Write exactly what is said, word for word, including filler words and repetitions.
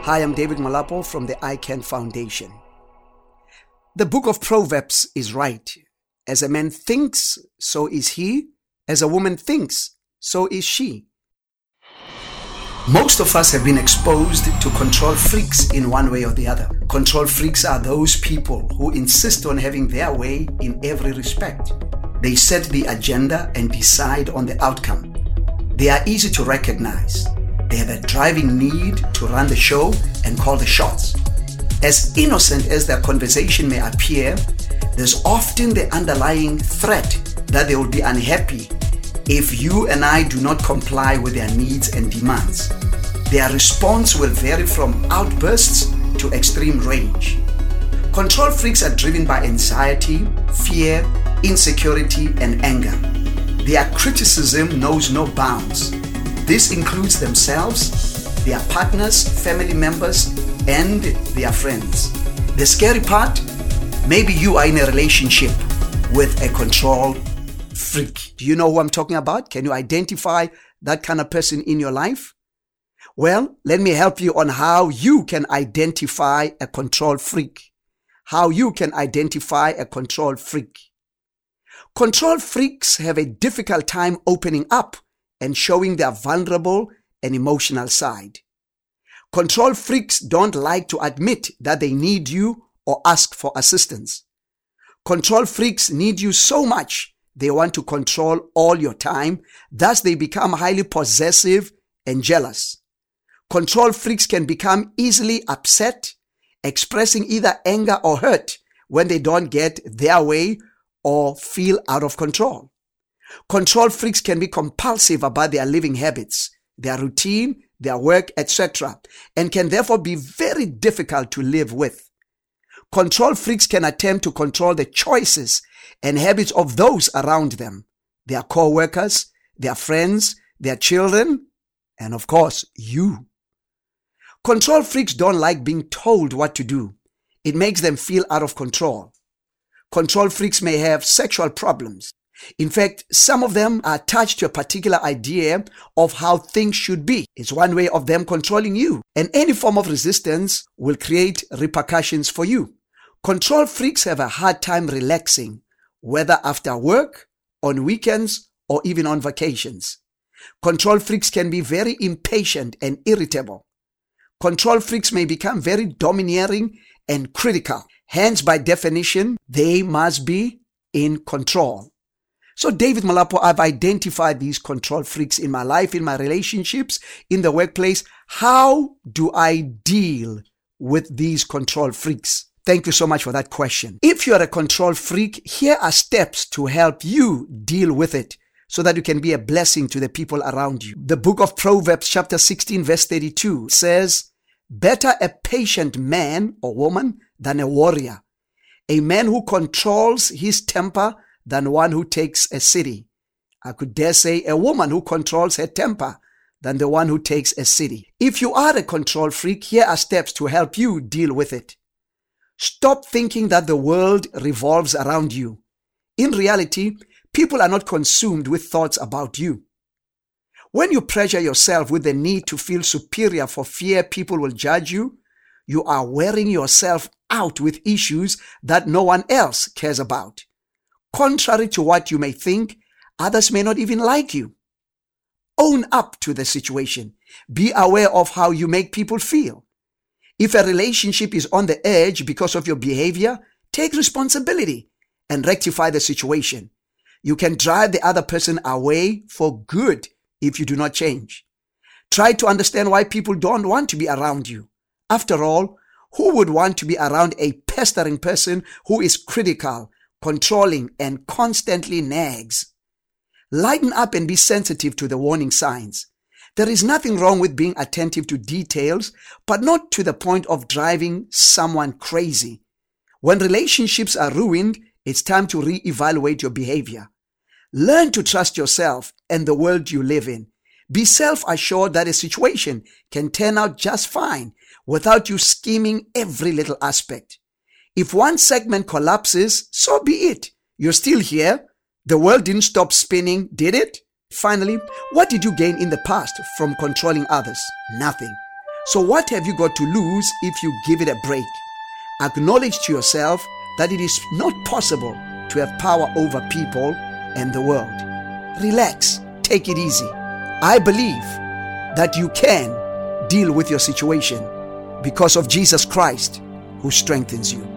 Hi, I'm David Malapo from the I CAN Foundation. The book of Proverbs is right. As a man thinks, so is he. As a woman thinks, so is she. Most of us have been exposed to control freaks in one way or the other. Control freaks are those people who insist on having their way in every respect. They set the agenda and decide on the outcome. They are easy to recognize. They have a driving need to run the show and call the shots. As innocent as their conversation may appear, there's often the underlying threat that they will be unhappy if you and I do not comply with their needs and demands. Their response will vary from outbursts to extreme rage. Control freaks are driven by anxiety, fear, insecurity, and anger. Their criticism knows no bounds. This includes themselves, their partners, family members, and their friends. The scary part, maybe you are in a relationship with a control freak. Do you know who I'm talking about? Can you identify that kind of person in your life? Well, let me help you on how you can identify a control freak. How you can identify a control freak. Control freaks have a difficult time opening up and showing their vulnerable and emotional side. Control freaks don't like to admit that they need you or ask for assistance. Control freaks need you so much they want to control all your time, thus they become highly possessive and jealous. Control freaks can become easily upset, expressing either anger or hurt when they don't get their way or feel out of control. Control freaks can be compulsive about their living habits, their routine, their work, et cetera, and can therefore be very difficult to live with. Control freaks can attempt to control the choices and habits of those around them, their co-workers, their friends, their children, and of course, you. Control freaks don't like being told what to do. It makes them feel out of control. Control freaks may have sexual problems. In fact, some of them are attached to a particular idea of how things should be. It's one way of them controlling you, and any form of resistance will create repercussions for you. Control freaks have a hard time relaxing, whether after work, on weekends, or even on vacations. Control freaks can be very impatient and irritable. Control freaks may become very domineering and critical. Hence, by definition, they must be in control. So David Malapo, I've identified these control freaks in my life, in my relationships, in the workplace. How do I deal with these control freaks? Thank you so much for that question. If you're a control freak, here are steps to help you deal with it so that you can be a blessing to the people around you. The book of Proverbs chapter sixteen verse thirty-two says, "Better a patient man or woman than a warrior, a man who controls his temper than one who takes a city." I could dare say a woman who controls her temper than the one who takes a city. If you are a control freak, here are steps to help you deal with it. Stop thinking that the world revolves around you. In reality, people are not consumed with thoughts about you. When you pressure yourself with the need to feel superior for fear people will judge you, you are wearing yourself out with issues that no one else cares about. Contrary to what you may think, others may not even like you. Own up to the situation. Be aware of how you make people feel. If a relationship is on the edge because of your behavior, take responsibility and rectify the situation. You can drive the other person away for good if you do not change. Try to understand why people don't want to be around you. After all, who would want to be around a pestering person who is critical, controlling, and constantly nags? Lighten up and be sensitive to the warning signs. There is nothing wrong with being attentive to details, but not to the point of driving someone crazy. When relationships are ruined, it's time to re-evaluate your behavior. Learn to trust yourself and the world you live in. Be self-assured that a situation can turn out just fine without you scheming every little aspect. If one segment collapses, so be it. You're still here. The world didn't stop spinning, did it? Finally, what did you gain in the past from controlling others? Nothing. So what have you got to lose if you give it a break? Acknowledge to yourself that it is not possible to have power over people and the world. Relax, take it easy. I believe that you can deal with your situation because of Jesus Christ who strengthens you.